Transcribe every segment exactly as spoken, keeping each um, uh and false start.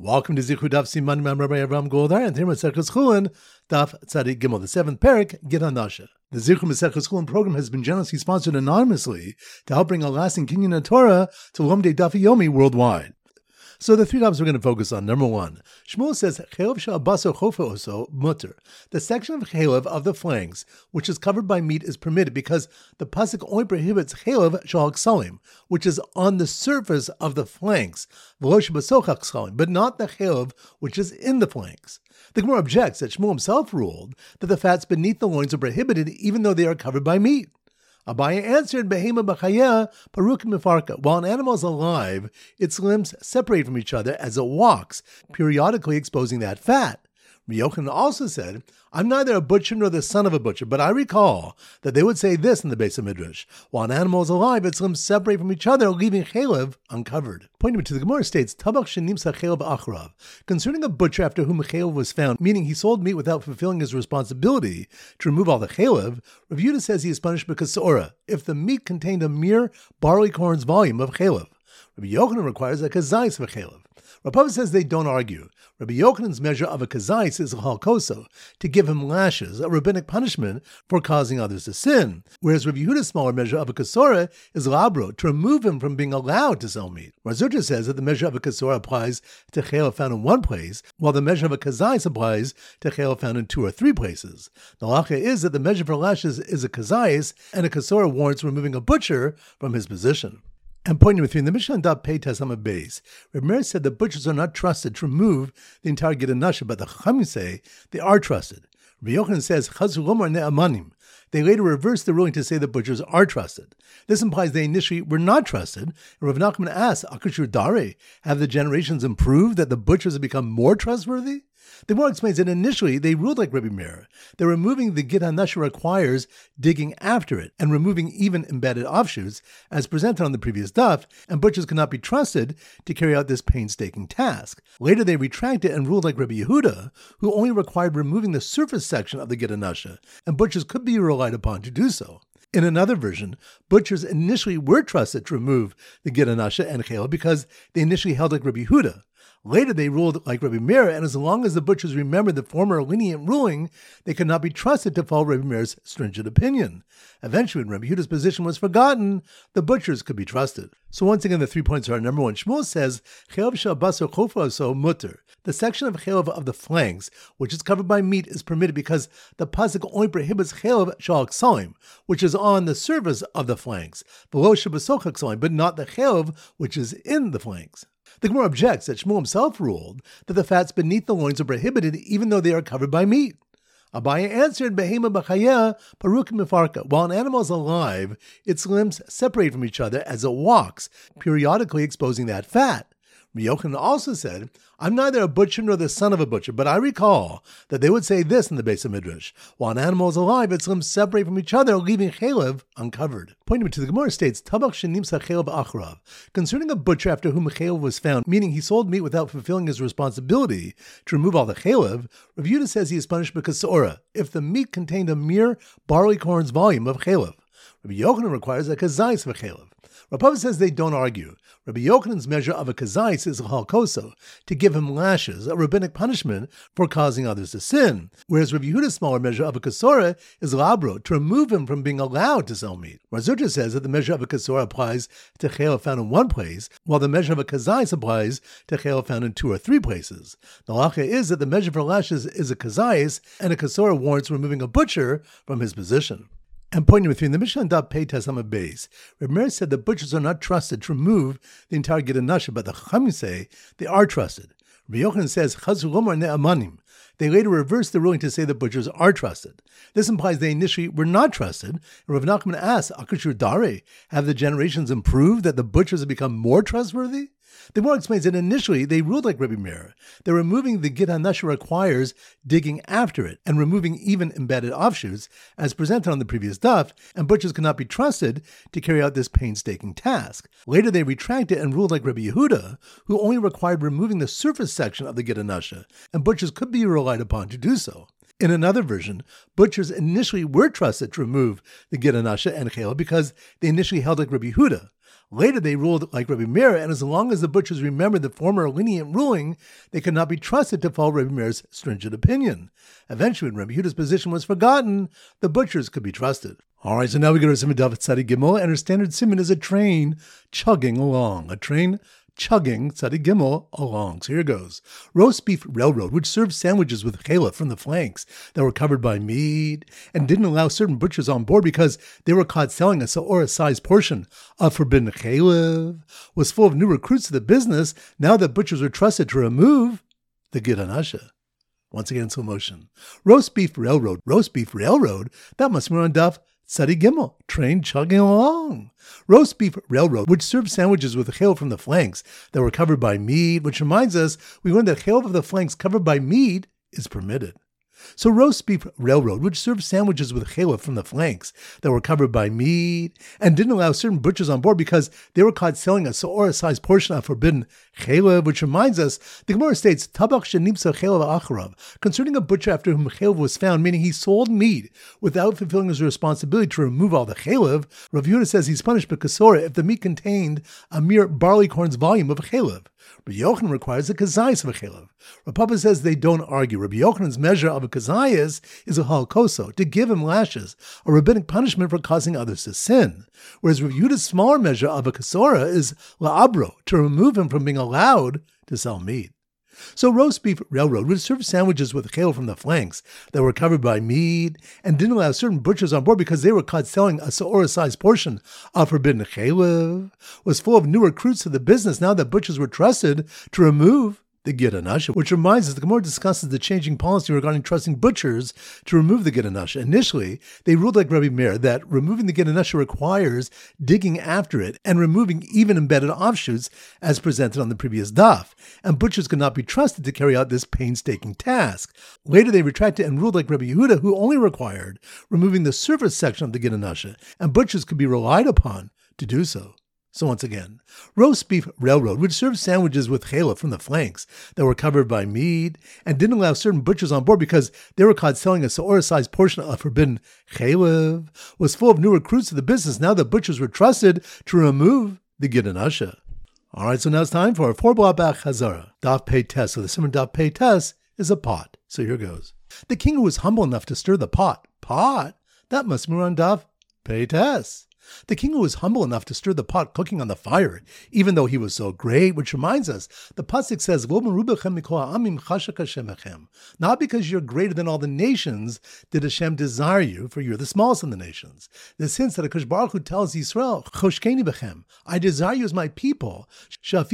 Welcome to Zichud Daf Siman Mam Rabbi Avram Goldar and Tirma Seches Chulin Daf Tzadik Gimel, the seventh parak Gid Hanasha. The Zichud Seches Chulin program has been generously sponsored anonymously to help bring a lasting kinyan of Torah to Lomdei Daf Yomi worldwide. So the three topics we're going to focus on. Number one, Shmuel says Chelev she'abaso chofa oso mutter. The section of chelev of the flanks, which is covered by meat, is permitted because the pasuk only prohibits chelev shal ksalim, which is on the surface of the flanks, v'lo shebasoch ksalim, but not the chelev which is in the flanks. The Gemara objects that Shmuel himself ruled that the fats beneath the loins are prohibited even though they are covered by meat. Abaye answered, Behema b'chaya paruk mifarka. While an animal is alive, its limbs separate from each other as it walks, periodically exposing that fat. Yochanan also said, I'm neither a butcher nor the son of a butcher, but I recall that they would say this in the Beis HaMidrash. While an animal is alive, its limbs separate from each other, leaving chelev uncovered. Pointing to the Gemara states, Tabach shenimsa chelev achrav. Concerning a butcher after whom a chelev was found, meaning he sold meat without fulfilling his responsibility to remove all the chelev, Rav Yehuda says he is punished because Sora, if the meat contained a mere barley corn's volume of chelev. Rabbi Yochanan requires a kazais of a chelev. Rav Papa says they don't argue. Rabbi Yochanan's measure of a kazais is a halkoso, to give him lashes, a rabbinic punishment for causing others to sin, whereas Rabbi Yehuda's smaller measure of a kasora is labro, to remove him from being allowed to sell meat. Razurta says that the measure of a kasora applies to chelev found in one place, while the measure of a kazais applies to chelev found in two or three places. The halacha is that the measure for lashes is a kazais, and a kasora warrants removing a butcher from his position. And pointing between the Mishnah and Daf Pei Tasama base, Reb Meir said that butchers are not trusted to remove the entire Gid Hanasha, but the Chachamim say they are trusted. Rabbi Yochanan says Chazu Lomar Ne'amanim. They later reversed the ruling to say that butchers are trusted. This implies they initially were not trusted. And Rav Nachman asks, Akashur Dare, have the generations improved that the butchers have become more trustworthy? The Gemara explains that initially they ruled like Rabbi Meir. That removing the Gid Hanasha requires digging after it and removing even embedded offshoots, as presented on the previous daf, and butchers cannot be trusted to carry out this painstaking task. Later they retracted and ruled like Rabbi Yehuda, who only required removing the surface section of the Gid Hanasha, and butchers could be relied upon to do so. In another version, butchers initially were trusted to remove the Gid Hanasha and chelev because they initially held like Rabbi Yehuda. Later they ruled like Rabbi Meir, and as long as the butchers remembered the former lenient ruling, they could not be trusted to follow Rabbi Meir's stringent opinion. Eventually, when Rabbi Yehuda's position was forgotten, the butchers could be trusted. So once again, the three points are: number one, Shmuel says, Chelev she'abaso chofa oso mutter. The section of chelev of the flanks, which is covered by meat, is permitted because the pasuk only prohibits chelev shal ksalim, which is on the surface of the flanks, v'lo shebasoch ksalim, but not the chelev which is in the flanks. The Gemara objects that Shmuel himself ruled that the fats beneath the loins are prohibited even though they are covered by meat. Abaye answered, Behema b'chaya paruk mifarka. While an animal is alive, its limbs separate from each other as it walks, periodically exposing that fat. Yochanan also said, I'm neither a butcher nor the son of a butcher, but I recall that they would say this in the Beis HaMidrash. While an animal is alive, its limbs separate from each other, leaving chelev uncovered. Pointing to the Gemara states, Tabach shenimsa chelev achrav. Concerning a butcher after whom a chelev was found, meaning he sold meat without fulfilling his responsibility to remove all the chelev, Rav Yehuda says he is punished because Sora, if the meat contained a mere barley corn's volume of chelev. Rabbi Yochanan requires a kazais of a chelev. Rav Papa says they don't argue. Rabbi Yochanan's measure of a kazais is a halkoso, to give him lashes, a rabbinic punishment for causing others to sin, whereas Rabbi Yehuda's smaller measure of a kasora is labro, to remove him from being allowed to sell meat. Razurta says that the measure of a kasora applies to chelev found in one place, while the measure of a kazais applies to chelev found in two or three places. The halacha is that the measure for lashes is a kazais, and a kasora warrants removing a butcher from his position. And pointing between the Mishnah and Daf Pei Tasama base, Reb Meir said that butchers are not trusted to remove the entire Gid Hanasha, but the Chachamim say they are trusted. Rabbi Yochanan says Chazu Lomar Ne'amanim. They later reversed the ruling to say that butchers are trusted. This implies they initially were not trusted. And Rav Nachman asks, Akashur Dare, have the generations improved that the butchers have become more trustworthy? The Gemara explains that initially they ruled like Rabbi Meir. That removing the Gid Hanasha requires digging after it and removing even embedded offshoots, as presented on the previous daf, and butchers cannot be trusted to carry out this painstaking task. Later they retracted and ruled like Rabbi Yehuda, who only required removing the surface section of the Gid Hanasha, and butchers could be relied upon to do so. In another version, butchers initially were trusted to remove the Gid Hanasha and chelev because they initially held like Rabbi Yehuda. Later they ruled like Rabbi Meir, and as long as the butchers remembered the former lenient ruling, they could not be trusted to follow Rabbi Meir's stringent opinion. Eventually, when Rabbi Yehuda's position was forgotten, the butchers could be trusted. All right, so now we go to Siman Daf Tzadik Gimel, and our standard siman is a train chugging along. A train chugging Tzadik Gimel along. So here goes. Roast beef railroad, which served sandwiches with challah from the flanks that were covered by meat, and didn't allow certain butchers on board because they were caught selling a se'orah-sized portion of forbidden challah, was full of new recruits to the business now that butchers were trusted to remove the Gid Hanasha. Once again, slow motion. Roast beef railroad. Roast beef railroad? That must be on Daf Tzadik Gimel, train chugging along. Roast beef railroad, which served sandwiches with chayil from the flanks that were covered by meat, which reminds us we learned that chayil of the flanks covered by meat is permitted. So roast beef railroad, which served sandwiches with chayil from the flanks that were covered by meat, and didn't allow certain butchers on board because they were caught selling a se'orah-sized portion of forbidden chayil, which reminds us, the Gemara states, Tabach shenimsa chayil acharav, concerning a butcher after whom chayil was found, meaning he sold meat without fulfilling his responsibility to remove all the chayil. Rav Yehuda says he's punished b'kasora if the meat contained a mere barleycorn's volume of chayil. Rabbi Yochanan requires a kazayis of a chayil. Rav Papa says they don't argue. Rabbi Yochanan's measure of a kazayis is a halkoso, to give him lashes, a rabbinic punishment for causing others to sin. Whereas Rav Yehuda's smaller measure of a kasora is la'abro, to remove him from being allowed to sell meat. So roast beef railroad would serve sandwiches with chayil from the flanks that were covered by meat and didn't allow certain butchers on board because they were caught selling a se'orah-sized portion of forbidden chayil, was full of new recruits to the business now that butchers were trusted to remove the Gid Hanasha, which reminds us the Gemara discusses the changing policy regarding trusting butchers to remove the Gid Hanasha. Initially, they ruled like Rabbi Meir that removing the Gid Hanasha requires digging after it and removing even embedded offshoots as presented on the previous daf, and butchers could not be trusted to carry out this painstaking task. Later, they retracted and ruled like Rabbi Yehuda, who only required removing the surface section of the Gid Hanasha, and butchers could be relied upon to do so. So once again, roast beef railroad, which served sandwiches with chayil from the flanks that were covered by meat and didn't allow certain butchers on board because they were caught selling a se'orah-sized portion of forbidden chayil, was full of new recruits to the business now that butchers were trusted to remove the Gid Hanasha. All right, so now it's time for a four-block back chazara. Daf Pei Tes. So the simon Daf Pei Tes is a pot. So here goes. The king who was humble enough to stir the pot. Pot? That must be on Daf Pei Tes. The king who was humble enough to stir the pot cooking on the fire, even though he was so great, which reminds us, the pasuk says, not because you're greater than all the nations did Hashem desire you, for you're the smallest in the nations. This hints that HaKadosh Baruch Hu tells Yisrael, choshkeni bechem, I desire you as my people, because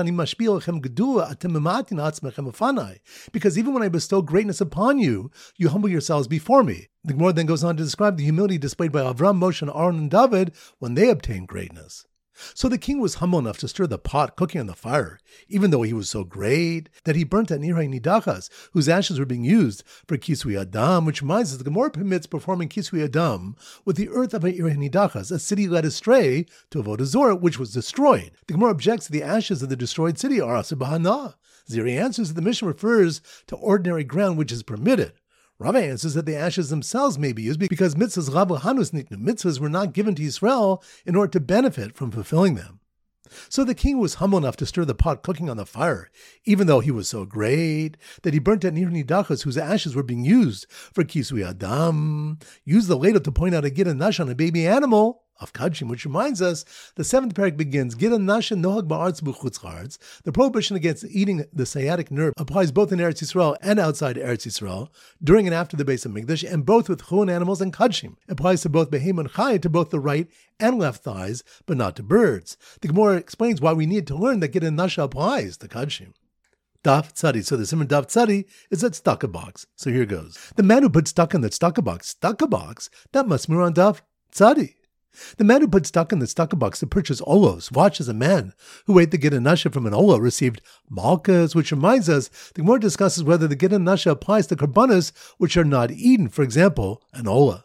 even when I bestow greatness upon you, you humble yourselves before me. The Gemara then goes on to describe the humility displayed by Avram, Moshe, and Aaron and David when they obtained greatness. So the king was humble enough to stir the pot cooking on the fire, even though he was so great that he burnt at Nirei Nidachas, whose ashes were being used for Kisui Adam, which reminds us the Gemara permits performing Kisui Adam with the earth of Nirei Nidachas, a city led astray to Avodah Zorah, which was destroyed. The Gemara objects that the ashes of the destroyed city are Asur B'Hana. Ziri answers that the mission refers to ordinary ground which is permitted. Rava answers that the ashes themselves may be used because mitzvahs Rav Hanus Niknu, mitzvahs were not given to Yisrael in order to benefit from fulfilling them. So the king was humble enough to stir the pot cooking on the fire, even though he was so great that he burnt at Nirei Nidachas, whose ashes were being used for Kisui Adam, used the ladle to point out a Gid Hanasha on a baby animal of Kadshim, which reminds us, the seventh parak begins, Gid Hanasha nohag ba'aretz b'chutz haaretz. The prohibition against eating the sciatic nerve applies both in Eretz Yisrael and outside Eretz Yisrael, during and after the Beis Hamikdash, and both with chulin animals and Kadshim. It applies to both Behem and Chai, to both the right and left thighs, but not to birds. The Gemara explains why we need to learn that Gid Hanasha applies to Kadshim. Daf Tzadi. So the simon Daf Tzadi is that tzedakah box. So here goes. The man who put tzedakah in the tzedakah box, tzedakah box, that must be on Daf Tzadi. The man who put tzedakah in the tzedakah box to purchase olos, watch as a man who ate the Gid Hanasha from an olah received malkas, which reminds us, the Gemara discusses whether the Gid Hanasha applies to karbanos which are not eaten, for example, an olah.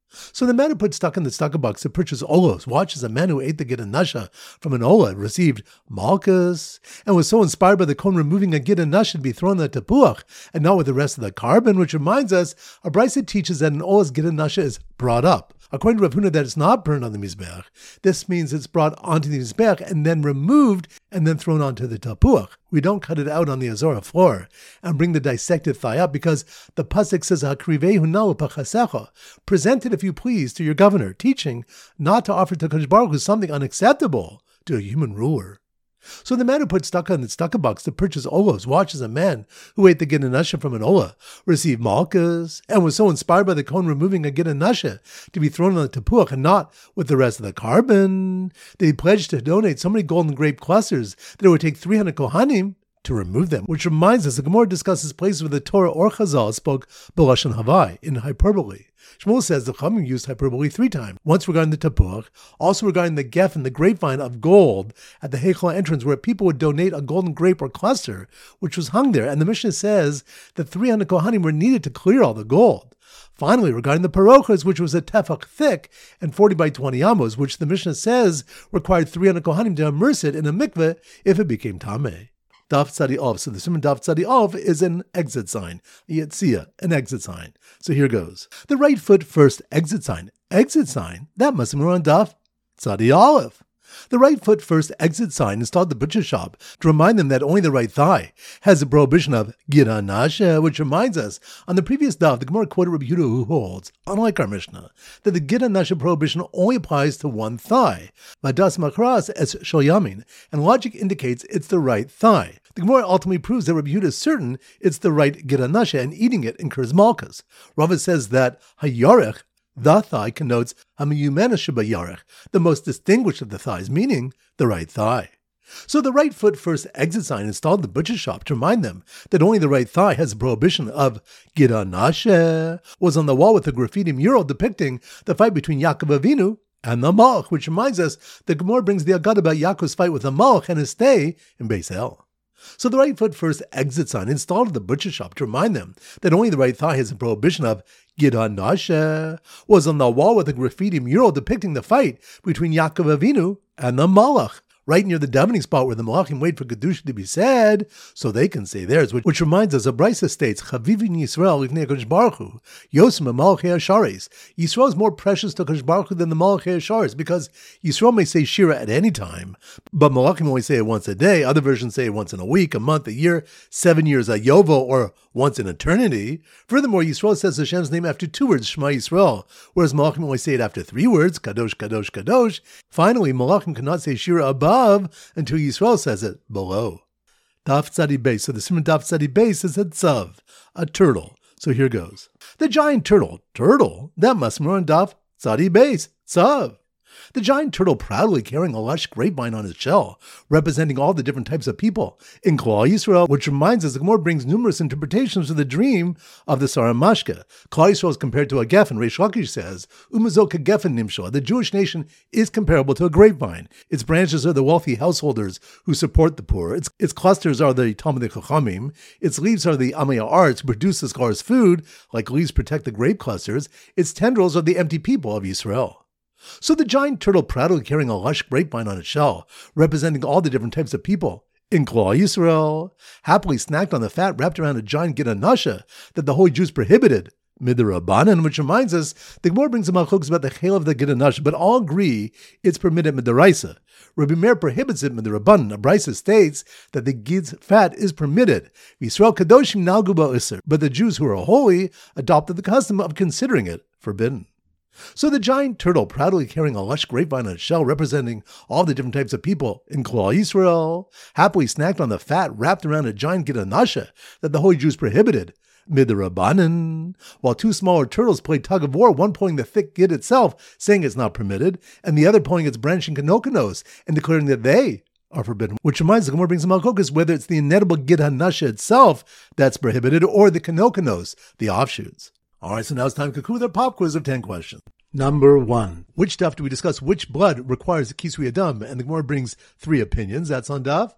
So the man who put stuck in the stucco box to purchase olos watches a man who ate the gid nasha from an ola and received malchus, and was so inspired by the Kohen removing a gid nasha to be thrown in the tepuach, and not with the rest of the carbon, which reminds us, a brisa teaches that an ola's gid nasha is brought up. According to Rav Huna, that it's not burned on the mizbeach. This means it's brought onto the mizbeach and then removed and then thrown onto the tapuach. We don't cut it out on the azora floor and bring the dissected thigh up because the pasuk says, "Hakrivehu na'u pachasecha," present it if you please to your governor, teaching not to offer to Kadosh Baruch Hu something unacceptable to a human ruler. So the man who put stucco in the stucco box to purchase olos watches a man who ate the gid nasha from an ola, received malchus, and was so inspired by the Kohen removing a gid nasha to be thrown on the tepuach and not with the rest of the carbon, that he pledged to donate so many golden grape clusters that it would take three hundred kohanim to remove them. Which reminds us, the Gemara discusses places where the Torah or Chazal spoke b'lashon havai, in hyperbole. Shmuel says the Chachamim used hyperbole three times, once regarding the tapuach, also regarding the geffen, the grapevine of gold at the Heichal entrance, where people would donate a golden grape or cluster, which was hung there. And the Mishnah says that three hundred kohanim were needed to clear all the gold. Finally, regarding the parochas, which was a tefach thick and forty by twenty amos, which the Mishnah says required three hundred kohanim to immerse it in a mikveh if it became tameh. Daf Tzadi Av. So the Simon Daf Tzadi Av is an exit sign. Yetzia, an exit sign. So here goes. The right foot first exit sign. Exit sign? That must be on Daf Tzadi Aleph. The right foot first exit sign installed at the butcher shop to remind them that only the right thigh has a prohibition of gid nasha, which reminds us, on the previous daf, the Gemara quoted Rabbi Yehuda, who holds, unlike our Mishnah, that the gid nasha prohibition only applies to one thigh, vadas makras es shoyamin, and logic indicates it's the right thigh. The Gemara ultimately proves that Rabbi Yehuda is certain it's the right gid nasha, and eating it incurs malchus. Rava says that hayarech, the thigh, connotes hamiyumena shabayarech, the most distinguished of the thighs, meaning the right thigh. So the right foot first exit sign installed in the butcher shop to remind them that only the right thigh has a prohibition of gid nasha was on the wall with a graffiti mural depicting the fight between Yaakov Avinu and the Malach, which reminds us that Gemara brings the Agada about Yaakov's fight with the Malach and his stay in Beis El. So the right foot first exit sign installed at the butcher shop to remind them that only the right thigh has a prohibition of gid nasha was on the wall with a graffiti mural depicting the fight between Yaakov Avinu and the Malach, right near the davening spot where the Malachim wait for Kedusha to be said, so they can say theirs, which, which reminds us, a brisa states, Chavivin Yisrael Livnei HaKadosh Baruch Hu, Yosem HaMalachei HaSharis. Yisrael is more precious to HaKadosh Baruch Hu than the Malachei HaSharis, because Yisrael may say Shira at any time, but Malachim only say it once a day. Other versions say it once in a week, a month, a year, seven years, a yovo, or once in eternity. Furthermore, Yisrael says Hashem's name after two words, Shema Yisrael, whereas Malachim only say it after three words, Kadosh, Kadosh, Kadosh. Finally, Malachim cannot say Shira above until Yisrael says it below. Daf Tzadi Beis. So the Simon Daf Tzadi Beis is a tzav, a turtle. So here goes. The giant turtle. Turtle? That must be on Daf Tzadi Beis. Tzav. The giant turtle proudly carrying a lush grapevine on his shell, representing all the different types of people in Klal Yisrael, which reminds us the Gemara brings numerous interpretations of the dream of the Sarah Mashka. Klal Yisrael is compared to a geffen. Reish Lakish says, Umazok geffen nimshal. The Jewish nation is comparable to a grapevine. Its branches are the wealthy householders who support the poor. Its, its clusters are the Talmidei Chachamim. Its leaves are the Amaya arts who produce the scholars' food, like leaves protect the grape clusters. Its tendrils are the empty people of Yisrael. So the giant turtle proudly carrying a lush grapevine on its shell, representing all the different types of people in Klal Yisrael, happily snacked on the fat wrapped around a giant gid nasha that the holy Jews prohibited, midrabanan, which reminds us, the Gemara brings a malchus about the chel of the gid nasha, but all agree it's permitted midaraisa. Rabbi Meir prohibits it midrabanan. A brisa states that the gid's fat is permitted. Yisrael kadoshim nalgu ba'isr, but the Jews who are holy adopted the custom of considering it forbidden. So the giant turtle proudly carrying a lush grapevine on its shell, representing all the different types of people in Klal Yisrael, happily snacked on the fat wrapped around a giant gid nasha that the holy Jews prohibited, midrabanan, while two smaller turtles played tug of war, one pulling the thick gid itself, saying it's not permitted, and the other pulling its branching kanokonos and declaring that they are forbidden. Which reminds the Gemara brings some malchokos whether it's the inedible gid nasha itself that's prohibited or the kanokonos, the offshoots. All right, so now it's time to conclude our pop quiz of ten questions. Number one. Which daf do we discuss which blood requires a kisui adam? And the Gemara brings three opinions. That's on daf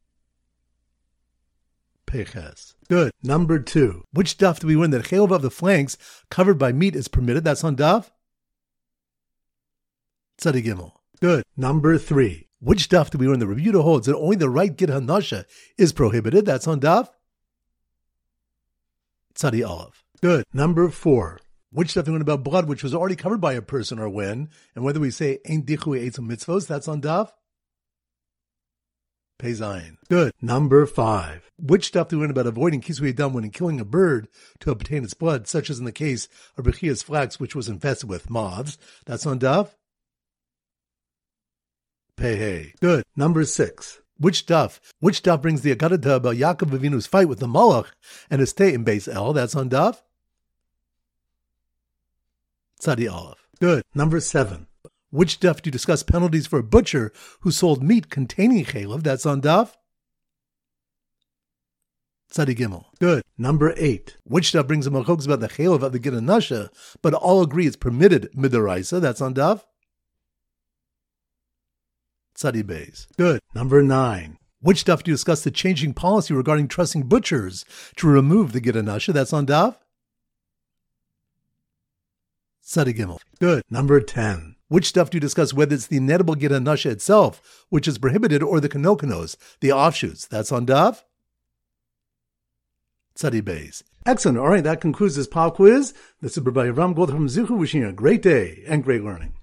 Peches. Good. Number two. Which daf do we learn that chayov of the flanks covered by meat is permitted? That's on daf Tzadi Gimel. Good. Number three. Which daf do we learn the Rebuta holds that only the right Gid Hanasha is prohibited? That's on daf Tzadi Aleph. Good. Number four. Which daf do we learn about blood which was already covered by a person or when, and whether we say Ein Dichu Eitzum Mitzvos? That's on daf Pei Zayin. Good. Number five. Which stuff do we learn about avoiding kisui dam when killing a bird to obtain its blood, such as in the case of Rechia's flax, which was infested with moths? That's on daf Pei Hey. Good. Number six. Which daf? Which daf brings the Agadah about Yaakov Avinu's fight with the Malach and his stay in Beis El? That's on daf Tzadi Aleph. Good. Number seven. Which daf do you discuss penalties for a butcher who sold meat containing chaylev? That's on daf Tzadi Gimel. Good. Number eight. Which daf brings a machlokas about the chaylev of the Gid Hanasha, but all agree it's permitted midaraisa? That's on daf Tzadi Beis. Good. Number nine. Which daf do you discuss the changing policy regarding trusting butchers to remove the Gid Hanasha? That's on daf Tzadi Gimel. Good. Number ten. Which stuff do you discuss whether it's the inedible Gid Hanasha itself, which is prohibited, or the kanokonos, the offshoots? That's on daf Tzadi Beis. Excellent. All right, that concludes this pop quiz. This is Rabbi Avram Goldberg from Zichu, wishing you a great day and great learning.